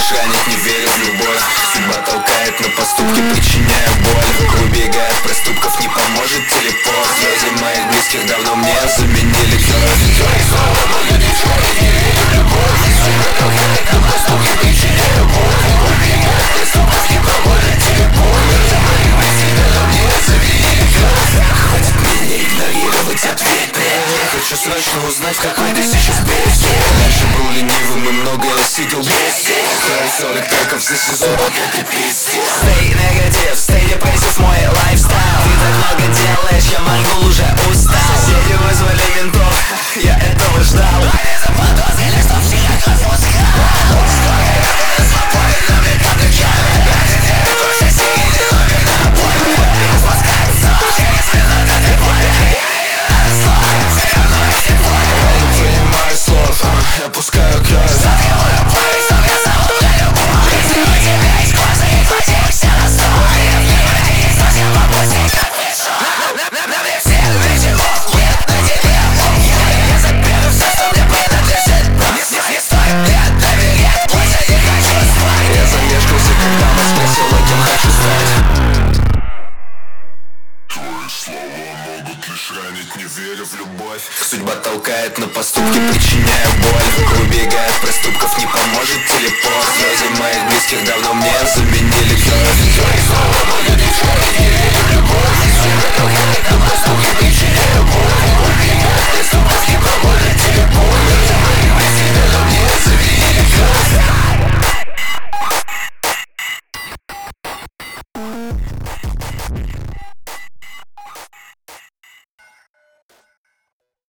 лишь ранит, не верю в любовь. Судьба толкает на поступки, причиняя боль. Убегая от проступков, не поможет телепорт. Слезы моих близких давно мне заменили кровь. Твои слова будут исходить, не верю в любовь. Судьба толкает на поступки, причиняя боль. Убегая от проступков, не поможет телепорт. Слезы моих близких давно мне заменили кровь. Хватит меня игнорировать ответ. Я хочу срочно узнать, в какой ты сейчас песне. Раньше был ленивым и многое сидел без сил. 40 треков за сезон, вот это пиздец. Стей негатив, стей депрессив, мой лайфстайл. Ты так много делаешь, я моргнул, уже устал. Соседи вызвали ментов, я этого ждал. Они заподозрили, что в силах отпускал. Скоро я буду свободен, но мне как отчаянно. Больше сидит, номер на поле. Распускается, через минут от и боли. Я не слов, все равно есть тепло. Я не понимаю слов, я пускаю кровь. Закрываю память, но я забыл любовь. Если у тебя есть глаза и хватился на стол. Я в ней родились, совсем опустить как пришел. На мне все ничего, нет на тебе. Я заберу все, что мне принадлежит. Не стоит лет, доверять, больше не хочу спать. Я замешкался, когда она спросила, кем хочу стать. Твои слова могут лишь ранить, не верю в любовь. Судьба толкает на поступки, причиняя боль. Убегая от проступков, не поможет телепорт. Слезы моих близких давно мне заменили кровь. Твои слова могут лишь ранить, не верю в любовь. Судьба толкает на поступки, причиняя боль. Убегая от проступков, не поможет